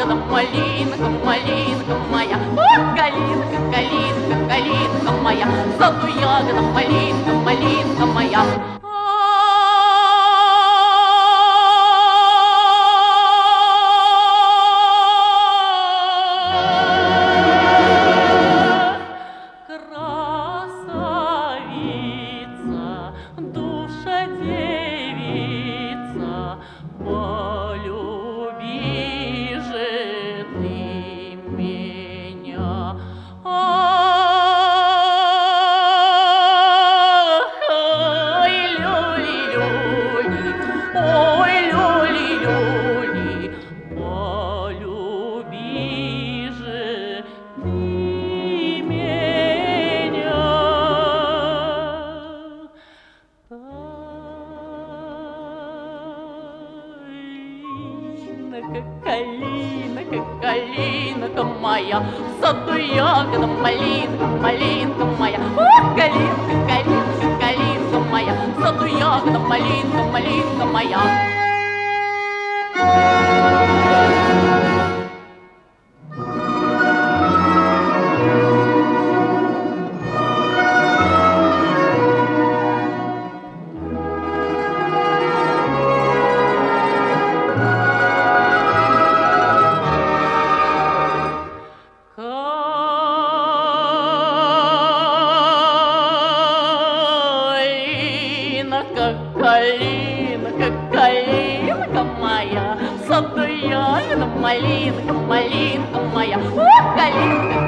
ягода, малинка, малинка моя. О, калинка, калинка, калинка моя. В саду ягода, малинка, малинка моя. Душа девица, полюби же ты меня. Ах, ой, люли-люли, ой, люли-люли, полюби же ты меня. Калинка, калинка моя, в саду ягода, малинка, малинка моя. О, калинка, калинка, калинка моя, в саду ягода, малинка, малинка моя. Калинка, калинка моя, в саду ягода, малинка, малинка моя. О, калинка,